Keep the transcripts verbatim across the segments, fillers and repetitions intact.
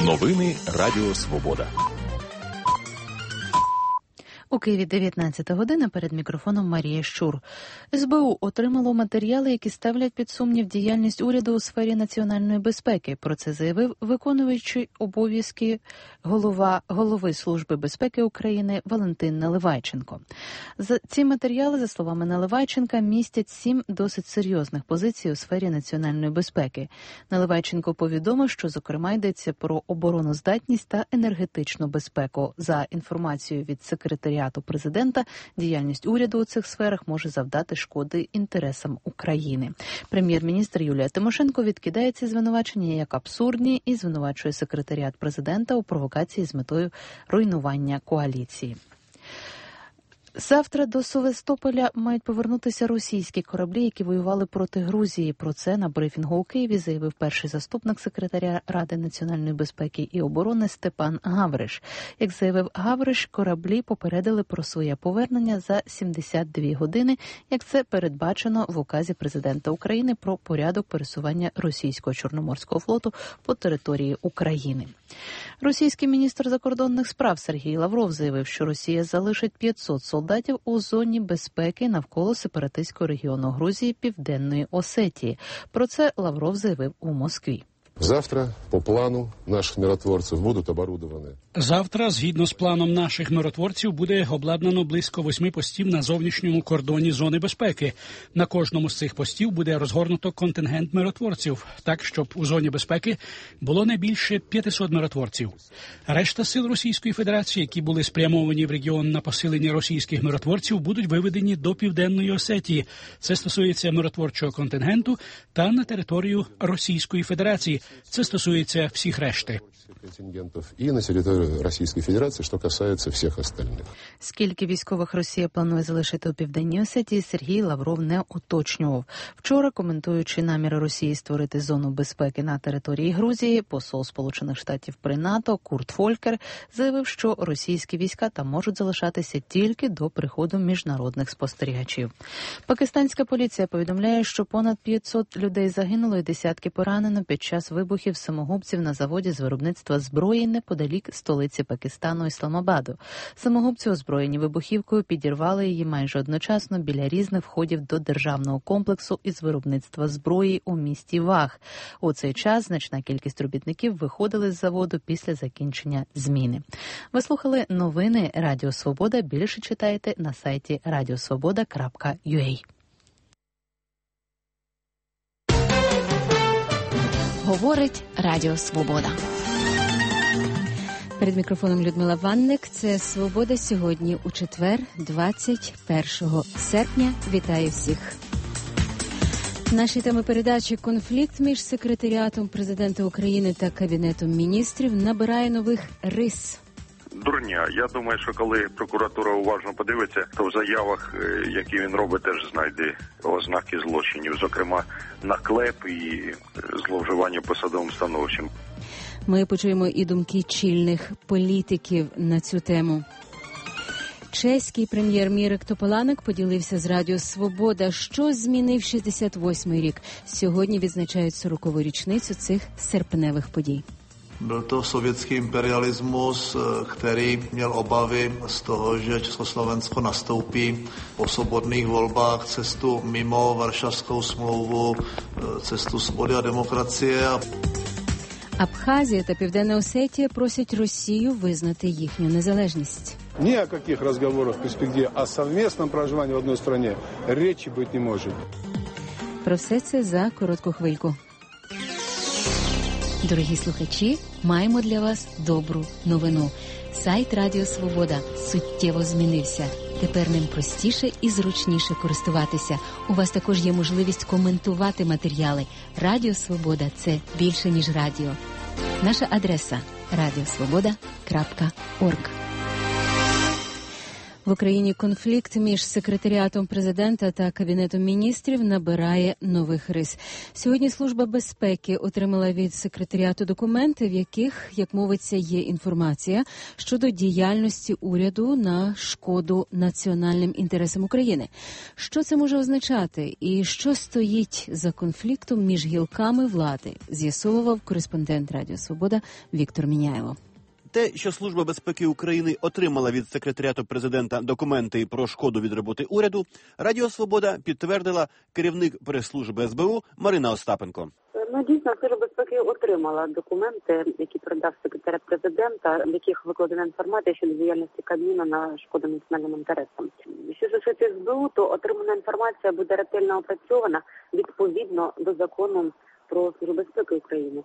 Новини Радіо Свобода. У Києві дев'ятнадцята година, перед мікрофоном Марія Щур. ес бе у отримало матеріали, які ставлять під сумнів діяльність уряду у сфері національної безпеки. Про це заявив виконуючий обов'язки голова голови Служби безпеки України Валентин Наливайченко. За ці матеріали, за словами Наливайченка, містять сім досить серйозних позицій у сфері національної безпеки. Наливайченко повідомив, що, зокрема, йдеться про обороноздатність та енергетичну безпеку. За інформацією від секретаря президента, діяльність уряду у цих сферах може завдати шкоди інтересам України. Прем'єр-міністр Юлія Тимошенко відкидає ці звинувачення як абсурдні і звинувачує секретаріат президента у провокації з метою руйнування коаліції. Завтра до Севастополя мають повернутися російські кораблі, які воювали проти Грузії. Про це на брифінгу у Києві заявив перший заступник секретаря Ради національної безпеки і оборони Степан Гавриш. Як заявив Гавриш, кораблі попередили про своє повернення за сімдесят дві години, як це передбачено в указі президента України про порядок пересування російського Чорноморського флоту по території України. Російський міністр закордонних справ Сергій Лавров заявив, що Росія залишить п'ятсот солдатів у зоні безпеки навколо сепаратистського регіону Грузії Південної Осетії. Про це Лавров заявив у Москві. Завтра, по плану наших миротворців, будуть оборудовані. Завтра, згідно з планом наших миротворців, буде обладнано близько восьми постів на зовнішньому кордоні зони безпеки. На кожному з цих постів буде розгорнуто контингент миротворців, так, щоб у зоні безпеки було не більше п'ятисот миротворців. Решта сил Російської Федерації, які були спрямовані в регіон на посилення російських миротворців, будуть виведені до Південної Осетії. Це стосується миротворчого контингенту та на територію Російської Федерації. Це стосується всіх решти. І на територію Російської Федерації, що касається всіх остальних. Скільки військових Росія планує залишити у Південній Осетії, Сергій Лавров не уточнював. Вчора, коментуючи наміри Росії створити зону безпеки на території Грузії, посол Сполучених Штатів при НАТО Курт Фолькер заявив, що російські війська там можуть залишатися тільки до приходу міжнародних спостерігачів. Пакистанська поліція повідомляє, що понад п'ятсот людей загинуло і десятки поранено під час вибухів самогубців на заводі з виробництва зброї неподалік столиці Пакистану Ісламабаду. Самогубці, озброєні вибухівкою, підірвали її майже одночасно біля різних входів до державного комплексу із виробництва зброї у місті Вах. У цей час значна кількість робітників виходили з заводу після закінчення зміни. Ви слухали новини Радіо Свобода. Більше читайте на сайті радіосвобода крапка ю а. Говорить Радіо Свобода. Перед мікрофоном Людмила Ванник. Це «Свобода» сьогодні у четвер, двадцять першого серпня. Вітаю всіх. Наші теми передачі «Конфлікт між секретаріатом президента України та Кабінетом міністрів набирає нових рис». Дурня. Я думаю, що коли прокуратура уважно подивиться, то в заявах, які він робить, теж знайде ознаки злочинів, зокрема наклеп і зловживання посадовим становищем. Ми почуємо і думки чільних політиків на цю тему. Чеський прем'єр Мірек Тополанек поділився з Радіо Свобода, що змінив шістдесят восьмий рік. Сьогодні відзначають сорокову річницю цих серпневих подій. Byl to sovětský imperialismus, který měl obavy z toho, že Československo nastoupí po svobodných volbách cestu mimo Varšavskou smlouvu, cestu svobody a demokracie. Абхазія та Південна Осетія просять Росію визнати їхню незалежність. Ни о каких разговорах в перспективе о совместном проживании в одной стране речи быть не может. Про все це за коротку хвильку. Дорогі слухачі, маємо для вас добру новину. Сайт Радіо Свобода суттєво змінився. Тепер ним простіше і зручніше користуватися. У вас також є можливість коментувати матеріали. Радіо Свобода – це більше, ніж радіо. Наша адреса – радіосвобода крапка орг. В Україні конфлікт між секретаріатом президента та Кабінетом міністрів набирає нових рис. Сьогодні Служба безпеки отримала від секретаріату документи, в яких, як мовиться, є інформація щодо діяльності уряду на шкоду національним інтересам України. Що це може означати і що стоїть за конфліктом між гілками влади, з'ясовував кореспондент Радіо Свобода Віктор Міняйло. Те, що Служба безпеки України отримала від секретаріату президента документи про шкоду від роботи уряду, Радіо Свобода підтвердила керівник прес-служби ес бе у Марина Остапенко. Ну, дійсно, Служба безпеки отримала документи, які передав секретар президента, в яких викладена інформація щодо діяльності Кабміну на шкоду національним інтересам. Що стосується ес бе у, то отримана інформація буде ретельно опрацьована відповідно до закону про Службу безпеки України.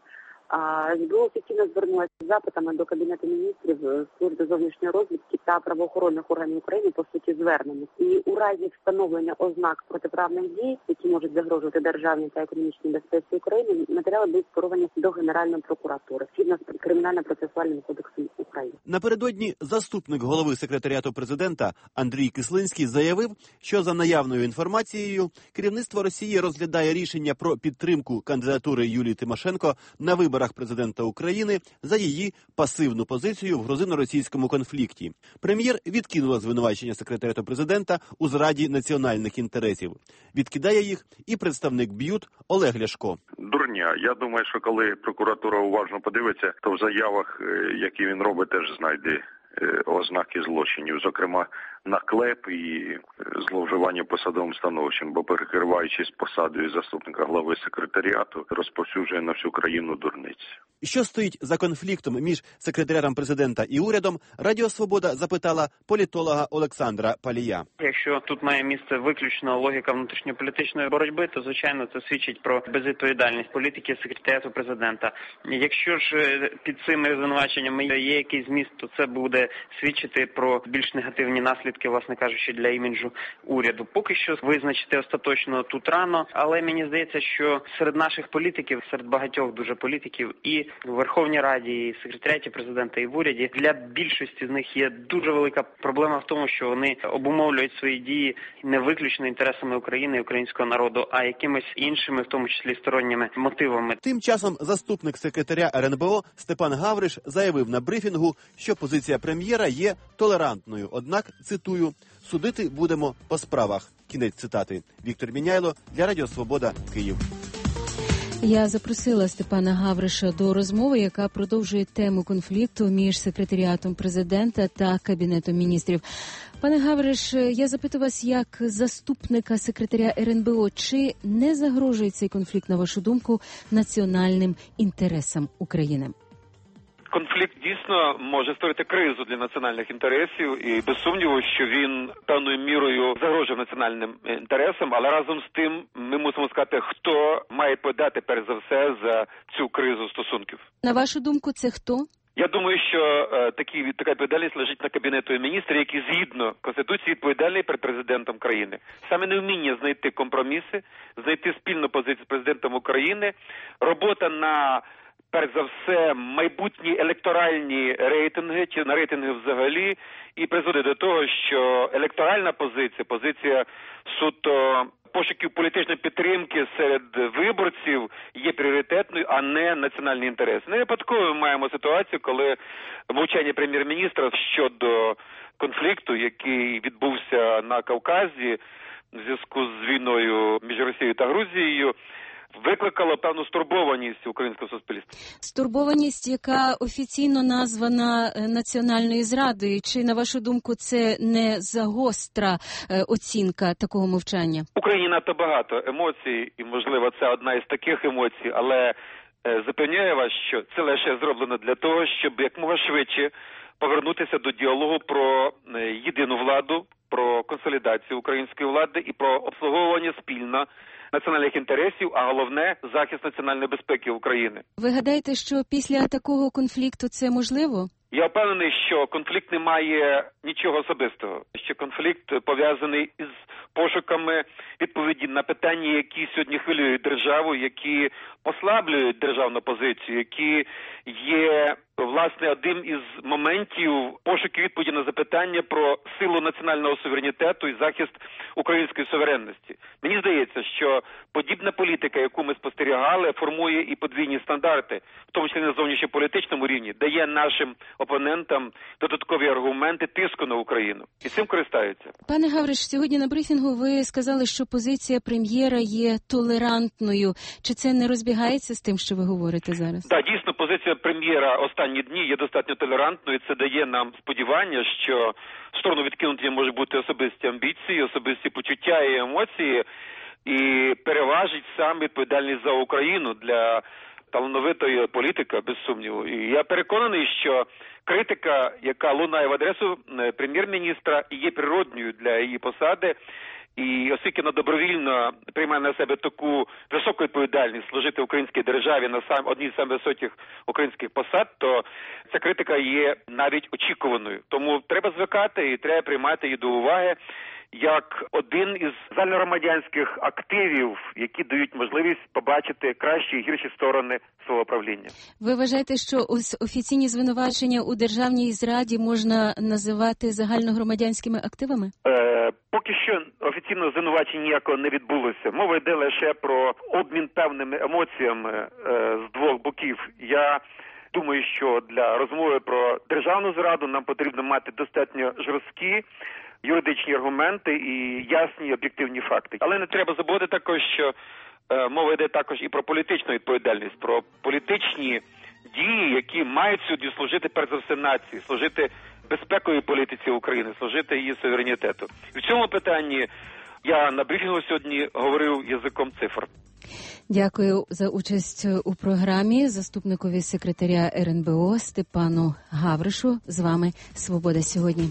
А ес бе у офіційно звернулася з запитами до Кабінету міністрів, Служби зовнішньої розвідки та правоохоронних органів України, по суті, звернення. І у разі встановлення ознак протиправних дій, які можуть загрожувати державній та економічній безпеці України, матеріали будуть скеровані до Генеральної прокуратури, згідно з Кримінально-процесуальним кодексом України. Напередодні заступник голови секретаріату президента Андрій Кислинський заявив, що за наявною інформацією керівництво Росії розглядає рішення про підтримку кандидатури Юлії Тимошенко на виборах президента України за її пасивну позицію в грузино-російському конфлікті. Прем'єр відкинула звинувачення секретаріату президента у зраді національних інтересів. Відкидає їх і представник БЮТ Олег Ляшко. Дурня. Я думаю, що коли прокуратура уважно подивиться, то в заявах, які він робить, теж знайде ознаки злочинів, зокрема наклеп і зловживання посадовим становищем, бо перекриваючись посадою заступника глави секретаріату, розповсюджує на всю країну дурниць. Що стоїть за конфліктом між секретарем президента і урядом, Радіо Свобода запитала політолога Олександра Палія. Якщо тут має місце виключно логіка внутрішньополітичної боротьби, то, звичайно, це свідчить про безвідповідальність політики секретаріату президента. Якщо ж під цими звинуваченнями є якийсь зміст, то це буде свідчити про більш негативні наслідки, власне кажучи, для іміджу уряду. Поки що визначити остаточно тут рано, але мені здається, що серед наших політиків, серед багатьох дуже політиків, і в Верховній Раді, і в секретаріаті президента, і в уряді, для більшості з них є дуже велика проблема в тому, що вони обумовлюють свої дії не виключно інтересами України і українського народу, а якимись іншими, в тому числі сторонніми мотивами. Тим часом заступник секретаря ер ен бе о Степан Гавриш заявив на брифінгу, що позиція прем'єра є толерантною. Однак, цитую, «судити будемо по справах». Кінець цитати. Віктор Міняйло для Радіо Свобода, Київ. Я запросила Степана Гавриша до розмови, яка продовжує тему конфлікту між секретаріатом президента та Кабінетом міністрів. Пане Гавриш, я запитую вас як заступника секретаря ер ен бе о, чи не загрожує цей конфлікт, на вашу думку, національним інтересам України? Конфлікт дійсно може створити кризу для національних інтересів, і без сумніву, що він певною мірою загрожує національним інтересам, але разом з тим ми мусимо сказати, хто має відповідати перш за все за цю кризу стосунків. На вашу думку, це хто? Я думаю, що е, такі, така відповідальність лежить на Кабінету міністрів, який згідно Конституції відповідальний перед президентом країни. Саме невміння знайти компроміси, знайти спільну позицію з президентом України, робота на перш за все, майбутні електоральні рейтинги, чи на рейтинги взагалі, і призводить до того, що електоральна позиція, позиція суто пошуків політичної підтримки серед виборців є пріоритетною, а не національні інтереси. Не випадково ми маємо ситуацію, коли мовчання прем'єр-міністра щодо конфлікту, який відбувся на Кавказі в зв'язку з війною між Росією та Грузією, викликало певну стурбованість українського суспільства. Стурбованість, яка офіційно названа національною зрадою. Чи, на вашу думку, це не загостра оцінка такого мовчання? В Україні надто багато емоцій, і, можливо, це одна із таких емоцій, але запевняю вас, що це лише зроблено для того, щоб якомога швидше повернутися до діалогу про єдину владу, про консолідацію української влади і про обслуговування спільно національних інтересів, а головне – захист національної безпеки України. Ви гадаєте, що після такого конфлікту це можливо? Я впевнений, що конфлікт не має нічого особистого, що конфлікт пов'язаний із пошуками відповіді на питання, які сьогодні хвилюють державу, які послаблюють державну позицію, які є власне, один із моментів пошуку відповіді на запитання про силу національного суверенітету і захист української суверенності. Мені здається, що подібна політика, яку ми спостерігали, формує і подвійні стандарти, в тому числі на зовнішньополітичному рівні, дає нашим опонентам додаткові аргументи тиску на Україну. І цим користаються. Пане Гавриш, сьогодні на брифінгу ви сказали, що позиція прем'єра є толерантною. Чи це не розбігається з тим, що ви говорите зараз? Так, дійсно, позиція прем'єра останні дні є достатньо толерантною. Це дає нам сподівання, що в сторону відкинутої можуть бути особисті амбіції, особисті почуття і емоції, і переважить сам відповідальність за Україну для талановитої політика, без сумніву. І я переконаний, що критика, яка лунає в адресу прем'єр-міністра, є природньою для її посади. І оскільки вона добровільно приймає на себе таку високу відповідальність служити українській державі на сам одній з самих високих українських посад, то ця критика є навіть очікуваною. Тому треба звикати і треба приймати її до уваги як один із загальногромадянських активів, які дають можливість побачити кращі і гірші сторони свого правління. Ви вважаєте, що ось офіційні звинувачення у державній зраді можна називати загальногромадянськими активами? Е, поки що офіційного звинувачення ніякого не відбулося. Мова йде лише про обмін певними емоціями е, з двох боків. Я думаю, що для розмови про державну зраду нам потрібно мати достатньо жорсткі юридичні аргументи і ясні об'єктивні факти. Але не треба забувати також, що е, мова йде також і про політичну відповідальність, про політичні дії, які мають сьогодні служити перш за все нації, служити безпековій політиці України, служити її суверенітету. І в цьому питанні я на брифінгу сьогодні говорив язиком цифр. Дякую за участь у програмі заступникові секретаря ер ен бе о Степану Гавришу. З вами «Свобода сьогодні».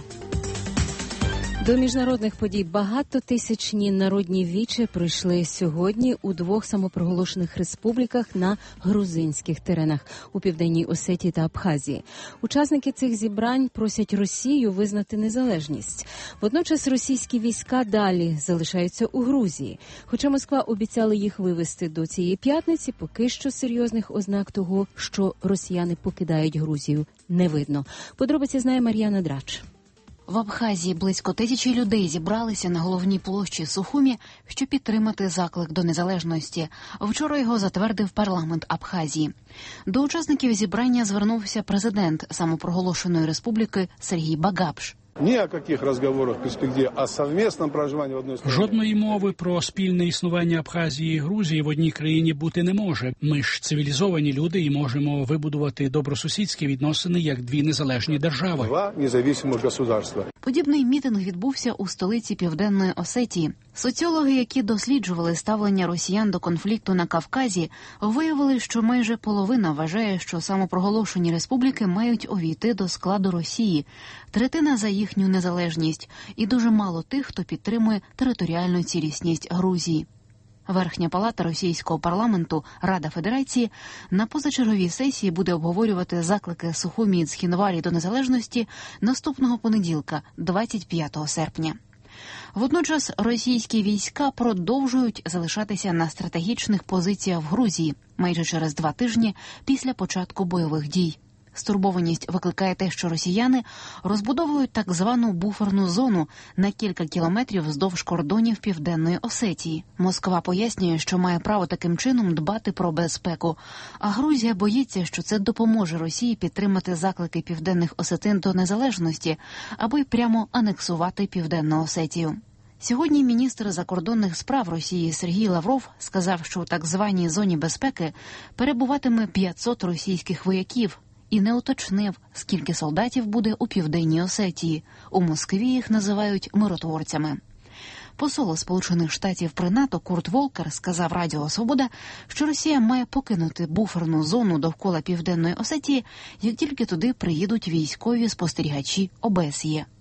До міжнародних подій багатотисячні народні віче пройшли сьогодні у двох самопроголошених республіках на грузинських теренах у Південній Осетії та Абхазії. Учасники цих зібрань просять Росію визнати незалежність. Водночас російські війська далі залишаються у Грузії. Хоча Москва обіцяла їх вивести до цієї п'ятниці, поки що серйозних ознак того, що росіяни покидають Грузію, не видно. Подробиці знає Мар'яна Драч. В Абхазії близько тисячі людей зібралися на головній площі Сухумі, щоб підтримати заклик до незалежності. Вчора його затвердив парламент Абхазії. До учасників зібрання звернувся президент самопроголошеної республіки Сергій Багапш. Ні о яких розговорах в перспективі, а совмісному проживанні в одній країні. Жодної мови про спільне існування Абхазії і Грузії в одній країні бути не може. Ми ж цивілізовані люди і можемо вибудувати добросусідські відносини як дві незалежні держави. Два незалежних государства. Подібний мітинг відбувся у столиці Південної Осетії. Соціологи, які досліджували ставлення росіян до конфлікту на Кавказі, виявили, що майже половина вважає, що самопроголошені республіки мають увійти до складу Росії. Третина за їхню незалежність. І дуже мало тих, хто підтримує територіальну цілісність Грузії. Верхня палата російського парламенту, Рада Федерації, на позачерговій сесії буде обговорювати заклики Сухумі і Цхінвалі до незалежності наступного понеділка, двадцять п'ятого серпня. Водночас російські війська продовжують залишатися на стратегічних позиціях в Грузії майже через два тижні після початку бойових дій. Стурбованість викликає те, що росіяни розбудовують так звану буферну зону на кілька кілометрів вздовж кордонів Південної Осетії. Москва пояснює, що має право таким чином дбати про безпеку, а Грузія боїться, що це допоможе Росії підтримати заклики південних осетин до незалежності, або й прямо анексувати Південну Осетію. Сьогодні міністр закордонних справ Росії Сергій Лавров сказав, що у так званій зоні безпеки перебуватиме п'ятсот російських вояків, і не уточнив, скільки солдатів буде у Південній Осетії. У Москві їх називають миротворцями. Посол Сполучених Штатів при НАТО Курт Волкер сказав Радіо Свобода, що Росія має покинути буферну зону довкола Південної Осетії, як тільки туди приїдуть військові спостерігачі О Б С Є.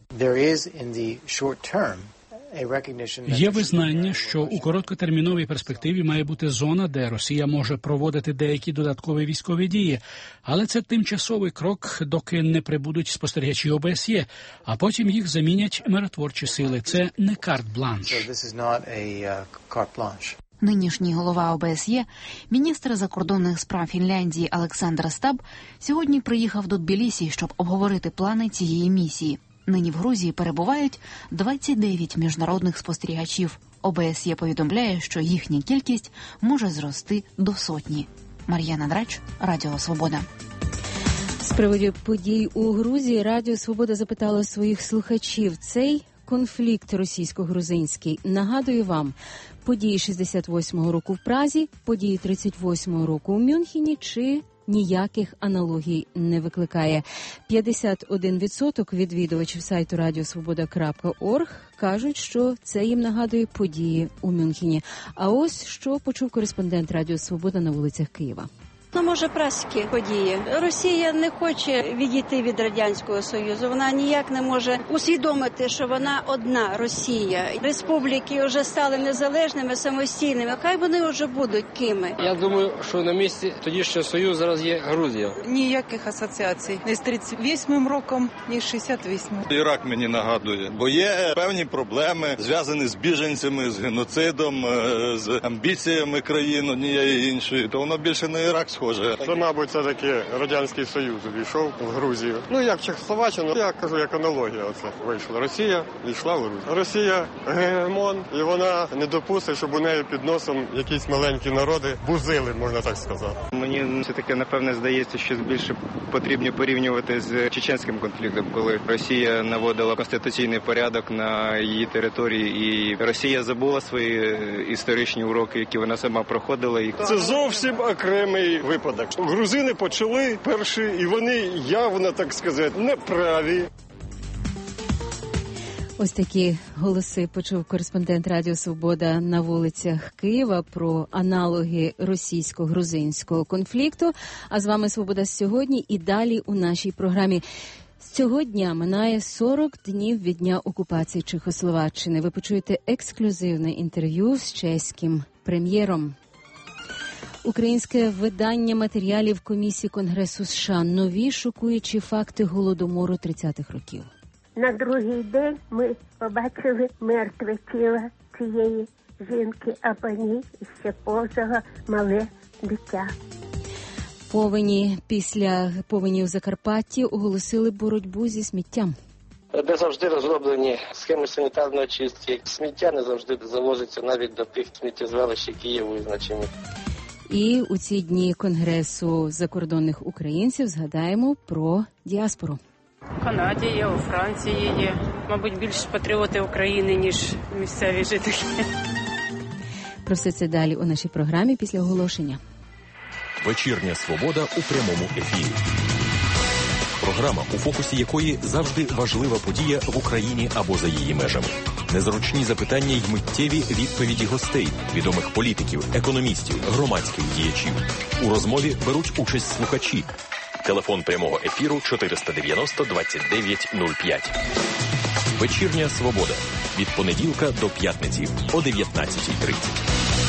Є визнання, що у короткотерміновій перспективі має бути зона, де Росія може проводити деякі додаткові військові дії. Але це тимчасовий крок, доки не прибудуть спостерігачі О Б С Є, а потім їх замінять миротворчі сили. Це не карт-бланш. Нинішній голова О Б С Є, міністр закордонних справ Фінляндії Олександр Стаб, сьогодні приїхав до Тбілісі, щоб обговорити плани цієї місії. Нині в Грузії перебувають двадцять дев'ять міжнародних спостерігачів. О Б С Є повідомляє, що їхня кількість може зрости до сотні. Мар'яна Драч, Радіо Свобода. З приводу подій у Грузії Радіо Свобода запитало своїх слухачів. Цей конфлікт російсько-грузинський нагадує вам події шістдесят восьмого року в Празі, події тридцять восьмого року у Мюнхені чи ніяких аналогій не викликає. п'ятдесят один відсоток відвідувачів сайту радіосвобода крапка орг кажуть, що це їм нагадує події у Мюнхені. А ось що почув кореспондент Радіо Свобода на вулицях Києва. Ну, може, празькі події. Росія не хоче відійти від Радянського Союзу. Вона ніяк не може усвідомити, що вона одна Росія. Республіки вже стали незалежними, самостійними. Хай вони вже будуть кими. Я думаю, що на місці тоді ще Союз зараз є Грузія. Ніяких асоціацій. Не з тридцять восьмим роком, ні з шістдесят восьмим. Ірак мені нагадує, бо є певні проблеми, зв'язані з біженцями, з геноцидом, з амбіціями країн однієї іншої. То воно більше на Ірак схоже. Це, мабуть, це таки Радянський Союз увійшов в Грузію. Ну, як Чехословаччину, я кажу, як аналогія оце вийшла. Росія війшла в Грузію. Росія гегемон, і вона не допустить, щоб у неї під носом якісь маленькі народи бузили, можна так сказати. Мені все-таки, напевне, здається, що більше потрібно порівнювати з чеченським конфліктом, коли Росія наводила конституційний порядок на її території, і Росія забула свої історичні уроки, які вона сама проходила. Це зовсім окремий випадок. Грузини почали перші, і вони явно, так сказати, неправі. Ось такі голоси почув кореспондент Радіо Свобода на вулицях Києва про аналоги російсько-грузинського конфлікту. А з вами Свобода сьогодні і далі у нашій програмі. З цього дня минає сорок днів від дня окупації Чехословаччини. Ви почуєте ексклюзивне інтерв'ю з чеським прем'єром. Українське видання матеріалів Комісії Конгресу США. Нові шокуючі факти Голодомору тридцятих років. На другий день ми побачили мертве тіло цієї жінки, а по ній ще повзало мале дитя. Повені після повені у Закарпатті оголосили боротьбу зі сміттям. Не завжди розроблені схеми санітарної чистки. Сміття не завжди завозиться навіть до тих сміттєзвалищ, які є визначені. І у ці дні Конгресу закордонних українців згадаємо про діаспору. В Канаді є, у Франції є. Мабуть, більш патріоти України, ніж місцеві жителі. Про все це далі у нашій програмі після оголошення. Вечірня свобода у прямому ефірі. Програма, у фокусі якої завжди важлива подія в Україні або за її межами. Незручні запитання й миттєві відповіді гостей, відомих політиків, економістів, громадських діячів. У розмові беруть участь слухачі. Телефон прямого ефіру чотириста дев'яносто двадцять дев'ять нуль п'ять. Вечірня свобода. Від понеділка до п'ятниці о дев'ятнадцятій тридцять.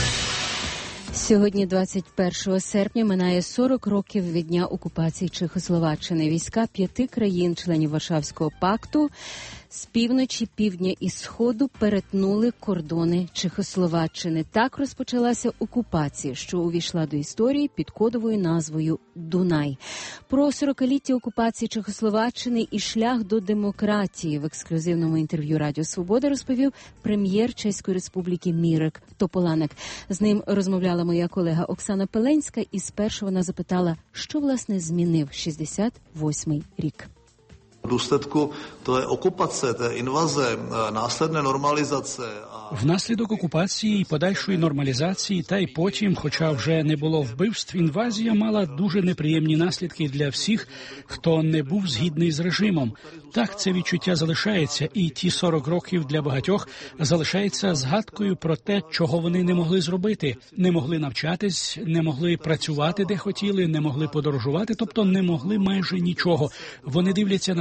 Сьогодні, двадцять першого серпня, минає сорок років від дня окупації Чехословаччини. Війська п'яти країн-членів Варшавського пакту з півночі, півдня і сходу перетнули кордони Чехословаччини. Так розпочалася окупація, що увійшла до історії під кодовою назвою «Дунай». Про сорокаліття окупації Чехословаччини і шлях до демократії в ексклюзивному інтерв'ю Радіо Свобода розповів прем'єр Чеської Республіки Мірек Тополанек. З ним розмовляла моя колега Оксана Пеленська, і спершу вона запитала, що, власне, змінив шістдесят восьмий рік. V důsledku té okupace, té invaze, následné normalizace. Внаслідок окупації і подальшої нормалізації, та й потім, хоча вже не було вбивств, інвазія мала дуже неприємні наслідки для всіх, хто не був згідний з режимом. Так, це відчуття залишається, і ті сорок років для багатьох залишається згадкою про те, чого вони не могли зробити. Не могли навчатись, не могли працювати, де хотіли, не могли подорожувати, тобто не могли майже нічого. Вони дивляться на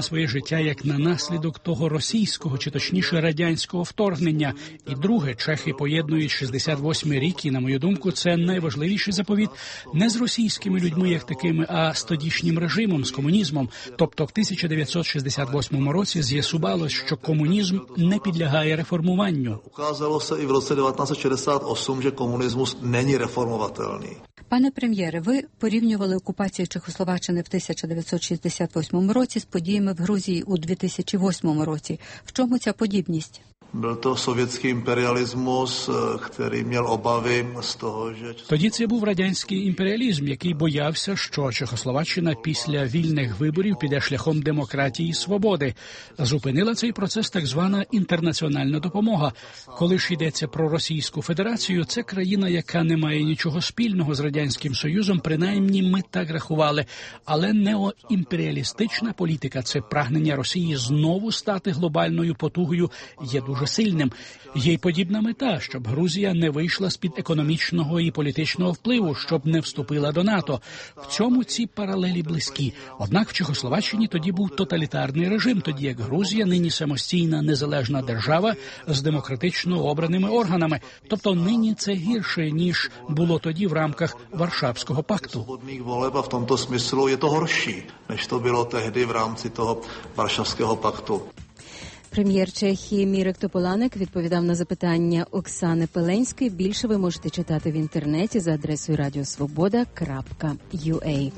своє життя як на наслідок того російського, чи точніше радянського вторгнення. І друге, чехи поєднують шістдесят восьмий рік, і, на мою думку, це найважливіший заповіт не з російськими людьми як такими, а з тодішнім режимом, з комунізмом. Тобто в тисяча дев'ятсот шістдесят восьмому році з'ясувалось, що комунізм не підлягає реформуванню. Указалося і в році дев'ятнадцять шістдесят вісім, що комунізм не реформовательний. Пане прем'єре, ви порівнювали окупацію Чехословаччини в тисяча дев'ятсот шістдесят восьмому році з подіями в Грузії у дві тисячі восьмому році. В чому ця подібність? Byl to sovětský imperialismus, který měl obavy z toho, že... Тоді це був радянський імперіалізм, який боявся, що Чехословаччина після вільних виборів піде шляхом демократії і свободи. Зупинила цей процес так звана інтернаціональна допомога. Коли ж йдеться про Російську Федерацію, це країна, яка не має нічого спільного з Радянським Союзом, принаймні ми так рахували. Але неоімперіалістична політика, це прагнення Росії знову стати глобальною потугою, є дуже сильним. Є й подібна мета, щоб Грузія не вийшла з-під економічного і політичного впливу, щоб не вступила до НАТО. В цьому ці паралелі близькі. Однак в Чехословаччині тоді був тоталітарний режим, тоді як Грузія нині самостійна незалежна держава з демократично обраними органами. Тобто нині це гірше, ніж було тоді в рамках Варшавського пакту. В tomto smyslu je to horší, než to bylo tehdy v rámci toho Varšavského paktu. Прем'єр Чехії Мірек Тополанек відповідав на запитання Оксани Пеленської. Більше ви можете читати в інтернеті за адресою радіосвобода крапка ю а.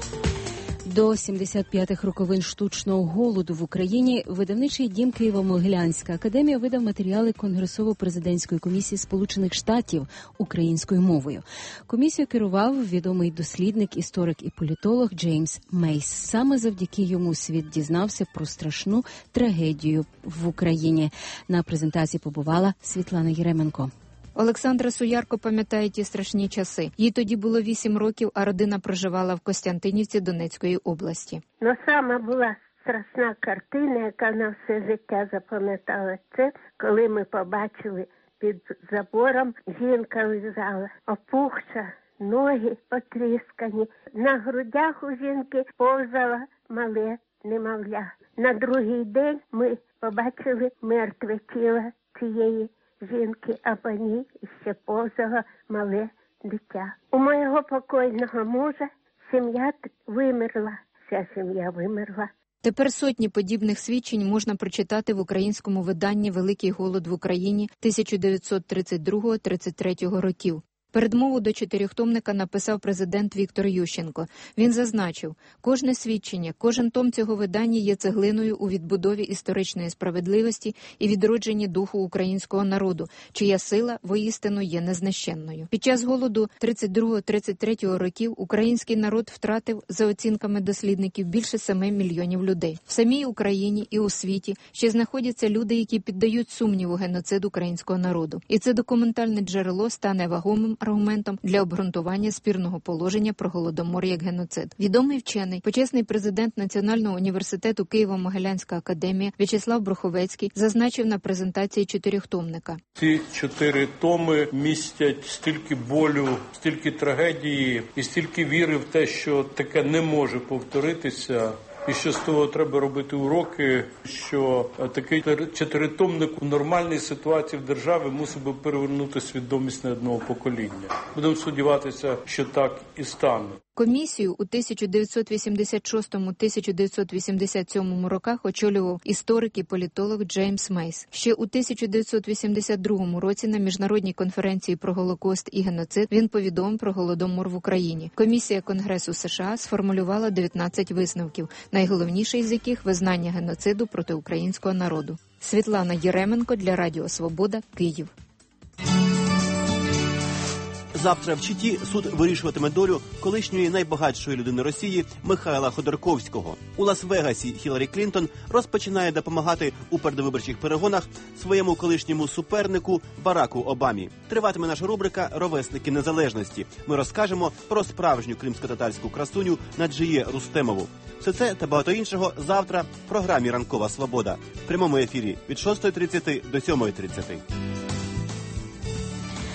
До сімдесят п'ятих роковин штучного голоду в Україні видавничий дім Києво-Могилянська академія видав матеріали Конгресово-президентської комісії Сполучених Штатів українською мовою. Комісію керував відомий дослідник, історик і політолог Джеймс Мейс. Саме завдяки йому світ дізнався про страшну трагедію в Україні. На презентації побувала Світлана Єременко. Олександра Суярко пам'ятає ті страшні часи. Їй тоді було вісім років, а родина проживала в Костянтинівці Донецької області. Ну, саме була страшна картина, яка на все життя запам'ятала, це коли ми побачили під забором, жінка лежала, опухша, ноги потріскані. На грудях у жінки повзала мале немовля. На другий день ми побачили мертве тіло цієї жінки, а по ній ще повзало мале дитя. У моєго покойного мужа сім'я вимерла, вся сім'я вимерла. Тепер сотні подібних свідчень можна прочитати в українському виданні «Великий голод в Україні» тисяча дев'ятсот тридцять другого - тридцять третього років. Передмову до чотирьохтомника написав президент Віктор Ющенко. Він зазначив, кожне свідчення, кожен том цього видання є цеглиною у відбудові історичної справедливості і відродженні духу українського народу, чия сила воістину є незнищенною. Під час голоду тридцять другого - тридцять третього років український народ втратив, за оцінками дослідників, більше семи мільйонів людей. В самій Україні і у світі ще знаходяться люди, які піддають сумніву геноцид українського народу. І це документальне джерело стане вагомим аргументом для обґрунтування спірного положення про Голодомор як геноцид. Відомий вчений, почесний президент Національного університету Києво-Могилянська академія В'ячеслав Бруховецький зазначив на презентації чотирьохтомника. Ці чотири томи містять стільки болю, стільки трагедії і стільки віри в те, що таке не може повторитися. І що з того треба робити уроки, що такий чотиритомник у нормальній ситуації в державі мусив би перевернути свідомість не одного покоління. Будемо сподіватися, що так і стане. Комісію у тисяча дев'ятсот вісімдесят шостому - тисяча дев'ятсот вісімдесят сьомому роках очолював історик і політолог Джеймс Мейс. Ще у тисяча дев'ятсот вісімдесят другому році на міжнародній конференції про Голокост і геноцид він повідомив про Голодомор в Україні. Комісія Конгресу США сформулювала дев'ятнадцять висновків, найголовніший з яких – визнання геноциду проти українського народу. Світлана Єременко для Радіо Свобода, Київ. Завтра в Читі суд вирішуватиме долю колишньої найбагатшої людини Росії Михайла Ходорковського. У Лас-Вегасі Хіларі Клінтон розпочинає допомагати у передвиборчих перегонах своєму колишньому супернику Бараку Обамі. Триватиме наша рубрика «Ровесники незалежності». Ми розкажемо про справжню кримсько-татарську красуню Наджіє Рустемову. Все це та багато іншого завтра в програмі «Ранкова свобода» в прямому ефірі від шостої тридцять до сьомої тридцять.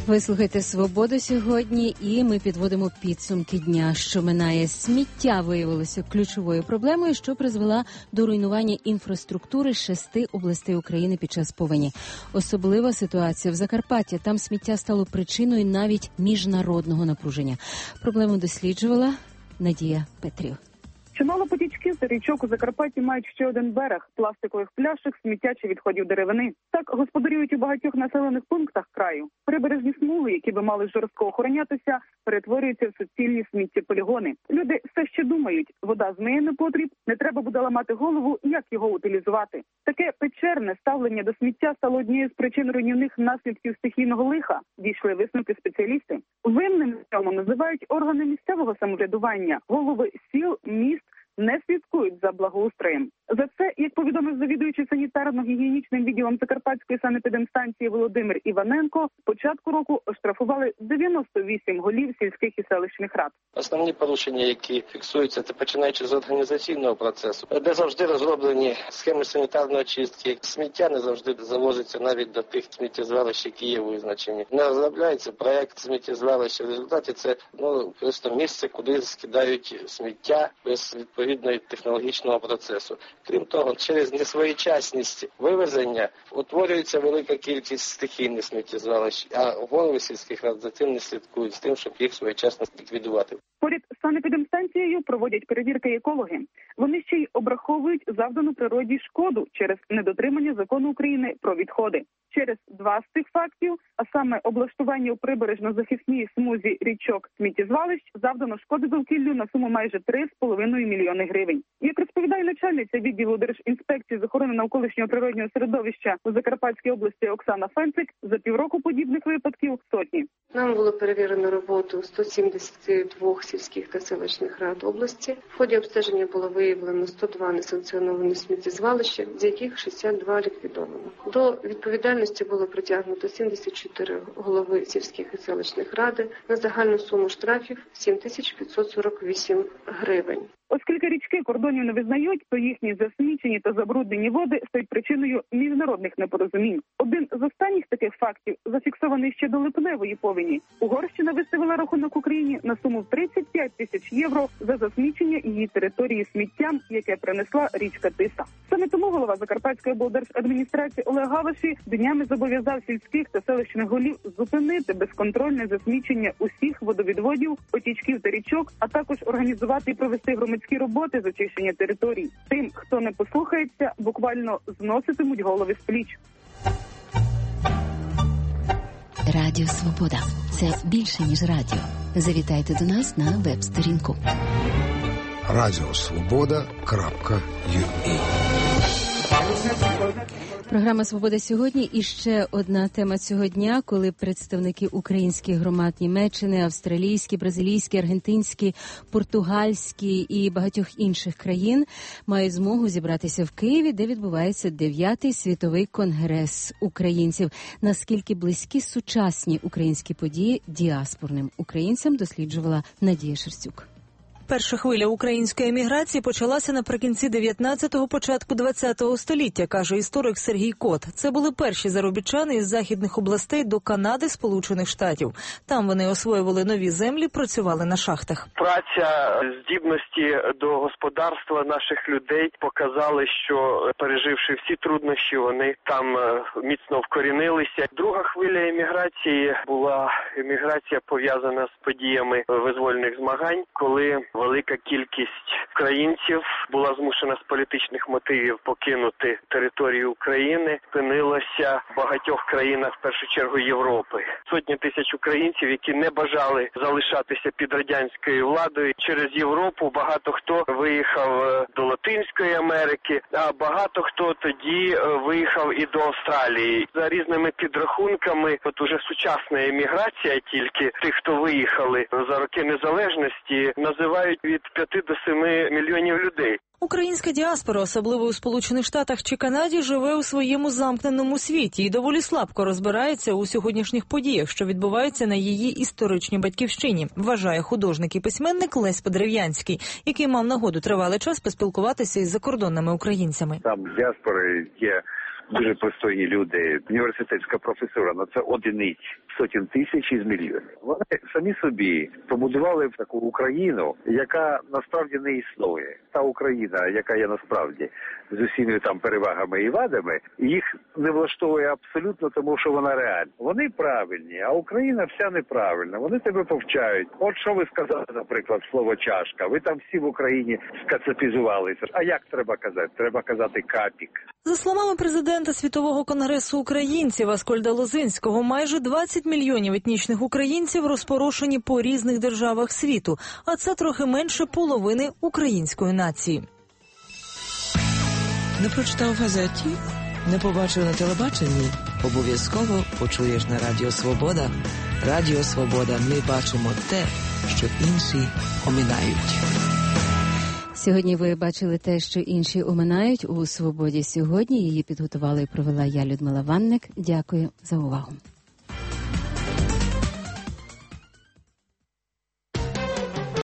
Ви слухаєте «Свободу» сьогодні, і ми підводимо підсумки дня, що минає. Сміття виявилося ключовою проблемою, що призвела до руйнування інфраструктури шести областей України під час повені. Особлива ситуація в Закарпатті. Там сміття стало причиною навіть міжнародного напруження. Проблему досліджувала Надія Петрів. Чимало потічків та річок у Закарпатті мають ще один берег – пластикових пляшок, сміття чи відходів деревини. Так господарюють у багатьох населених пунктах краю. Прибережні смуги, які би мали жорстко охоронятися, перетворюються в суцільні сміттєполігони. Люди все ще думають, вода змиє непотріб, не треба буде ламати голову, як його утилізувати. Таке печерне ставлення до сміття стало однією з причин руйнівних наслідків стихійного лиха, дійшли висновки спеціалісти. Винним в цьому називають органи місцевого самоврядування, голови сіл, міст, не слідкують за благоустроєм. За це, як повідомив завідуючий санітарно-гігієнічним відділом Закарпатської санепідемстанції Володимир Іваненко, з початку року оштрафували дев'яносто вісім голів сільських і селищних рад. Основні порушення, які фіксуються, це починаючи з організаційного процесу, де завжди розроблені схеми санітарної очистки. Сміття не завжди завозиться навіть до тих сміттєзвалищ, які є визначені. Не розробляється проект сміттєзвалища. В результаті це ну просто місце, куди скидають сміття без відповідного технологічного процесу. Крім того, через несвоєчасність вивезення утворюється велика кількість стихійних сміттєзвалищ, а голови сільських рад за цим не слідкують, з тим, щоб їх своєчасно ліквідувати. Поряд з санепідемстанцією проводять перевірки екологи. Вони ще й обраховують завдану природі шкоду через недотримання закону України про відходи. Через два з цих фактів, а саме облаштування у прибережно-захисній смузі річок сміттєзвалищ, завдано шкоди довкіллю на суму майже три з половиною мільйони гривень. Як розповідає начальниця відділу Держінспекції з охорони навколишнього природнього середовища у Закарпатській області Оксана Фенцик, за півроку подібних випадків сотні. Нам було перевірено роботу сто сімдесят два сільських та селищних рад області. В ході обстеження було виявлено сто два несанкціоновані сміттєзвалища, з яких шістдесят два ліквідовано. До відповідальності було притягнуто сімдесят чотири голови сільських і селищних ради на загальну суму штрафів сім тисяч п'ятсот сорок вісім гривень. Оскільки річки кордонів не визнають, то їхні засмічені та забруднені води стають причиною міжнародних непорозумінь. Один з останніх таких фактів зафіксований ще до липневої повені. Угорщина виставила рахунок Україні на суму в тридцять п'ять тисяч євро за засмічення її території сміттям, яке принесла річка Тиса. Саме тому голова Закарпатської облдержадміністрації Олег Галаші днями зобов'язав сільських та селищних голів зупинити безконтрольне засмічення усіх водовідводів, потічків та річок, а також організувати і провести громадські роботи з очищення територій. Тим, хто не послухається, буквально зноситимуть голови з пліч. Радіо Свобода – це більше, ніж радіо. Завітайте до нас на веб-сторінку. радіо свобода крапка ю а. Програма «Свобода сьогодні» і ще одна тема цього дня, коли представники українських громад Німеччини, австралійські, бразилійські, аргентинські, португальські і багатьох інших країн мають змогу зібратися в Києві, де відбувається дев'ятий світовий конгрес українців. Наскільки близькі сучасні українські події діаспорним українцям, досліджувала Надія Шерстюк. Перша хвиля української еміграції почалася наприкінці дев'ятнадцятого, початку двадцятого століття, каже історик Сергій Кот. Це були перші заробітчани із західних областей до Канади, Сполучених Штатів. Там вони освоювали нові землі, працювали на шахтах. Праця, здібності до господарства наших людей показали, що, переживши всі труднощі, вони там міцно вкорінилися. Друга хвиля еміграції була еміграція, пов'язана з подіями визвольних змагань, коли велика кількість українців була змушена з політичних мотивів покинути територію України, опинилася в багатьох країнах, в першу чергу Європи. Сотні тисяч українців, які не бажали залишатися під радянською владою. Через Європу багато хто виїхав до Латинської Америки, а багато хто тоді виїхав і до Австралії. За різними підрахунками, от уже сучасна еміграція, тільки тих, хто виїхали за роки незалежності, називають від п'яти до семи мільйонів людей. Українська діаспора, особливо у Сполучених Штатах чи Канаді, живе у своєму замкненому світі і доволі слабко розбирається у сьогоднішніх подіях, що відбуваються на її історичній батьківщині, вважає художник і письменник Лесь Подерев'янський, який мав нагоду тривалий час поспілкуватися із закордонними українцями. Там діаспори є дуже пристойні люди, університетська професура, ну це одиниць. сотень тисяч із мільйонів. Вони самі собі побудували таку Україну, яка насправді не існує. Та Україна, яка є насправді з усіми там перевагами і вадами, їх не влаштовує абсолютно, тому що вона реальна. Вони правильні, а Україна вся неправильна. Вони тебе повчають. От що ви сказали, наприклад, слово чашка. Ви там всі в Україні скацапізувалися. А як треба казати? Треба казати капік. За словами президента Світового конгресу українців Аскольда Лозинського, майже двадцять мільйонів етнічних українців розпорошені по різних державах світу, а це трохи менше половини української нації. Не прочитав в газеті? Не побачив на телебаченні? Обов'язково почуєш на Радіо Свобода. Радіо Свобода. Ми бачимо те, що інші оминають. Сьогодні ви бачили те, що інші оминають у «Свободі сьогодні». Її підготувала і провела я, Людмила Ванник. Дякую за увагу.